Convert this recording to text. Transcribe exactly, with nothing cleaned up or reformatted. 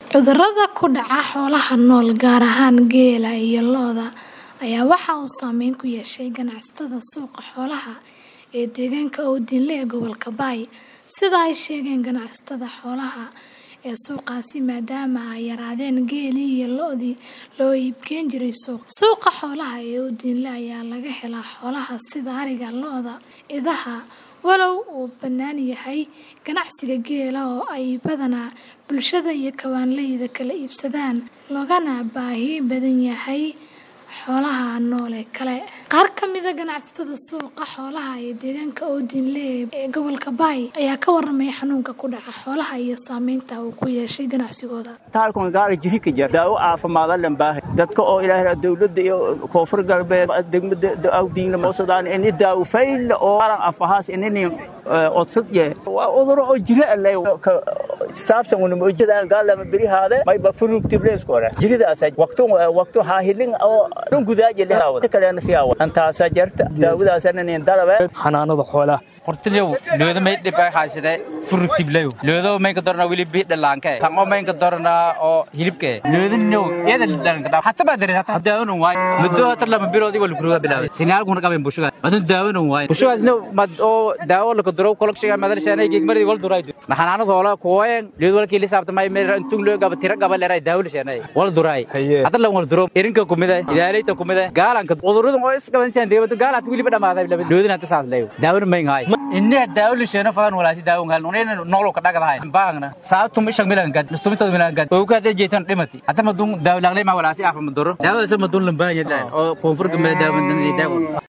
Cudurrada ku dhaca xoolaha nool gaar ahaan geela iyo lo'da ayaa waxa uu saameyn ku yeeshay ganacsatada suuqa xoolaha ee deegaanka Oodinle ee gobolka Bay. Sida ay sheegeen ganacsatada xoolaha ee suuqaasi maadaama ay yaraadeen geelii iyo lo'dii loo iibgeyn jiray suuqa. Suuqa xoolaha ee Oodinle ayaa laga helaa xoolaha sida ariga, lo'da, idaha, walow uu bannaan yahay ganacsiga geela oo ay badanaa bulshada iyo kawaanleyda kala iibsadaan loogana baahi badan yahay xoolaha nool ee kale. Qaar ka mid ah ganacsatada suuqa xoolaha ee deegaanka Oodinle ee gobolka Bay ayaa ka warramay xanuunka ku dhaca xoolaha iyo saameynta uu ku yeeshay ganacsigooda. Taalkuna gaar jiri ka jira daawo caafimaad la baahay dadka oo ilaahay dawladda iyo koonfur galbeed degmada Oodinle ma sodaan in daawo fayl oo aran afahaas inay odsad yahay uduro oo jira alle saabsan uu moojada gaalama bari haade may ba furug tiblees koora jiridaas waqti waqti ha hilin oo dun gudaaje leeyahay kaleena fiyawa anta sajarta daawadaas inay dalaba xanaanada xoolaha hortileew leedo may dhibay haysade furug tibleew leedo may ka dorna wili bi dhalaanka tango may ka dorna oo hilibke leedino iyada dhalaanka hatta baadare hatta daawano waay muddo hatta lama biloodi wal furuga bilaabay sinaal kuna qabeen bushuga adun daawano waay bushugaasna mad oo daawo la ka doro kolkshiga madal shaanay geegmari wal duraydo xanaanada xoolaha kooyeen leedo walkii lisaabta may meel intuu loo gaba tira gaba leeray daawo la shaanay wal duray hatta la wal duro irinka kumida idaaleyta kumida gaalanka cudurrada oo is qaban saan deebada gaalaad wili badhamaaday leedina hatta saas leeyo daawano may ngaay inna daawo la shaanay fadan walaasi daawo ngal unayna noolo ka dhagadahay baagna saabtu mishan milan gad mustumita milan gad oo ka jeetan dhimati hatta madun daawo laglay ma walaasi afar maduro daawo sa madun lambaan oo koonfur gamada daawo daawo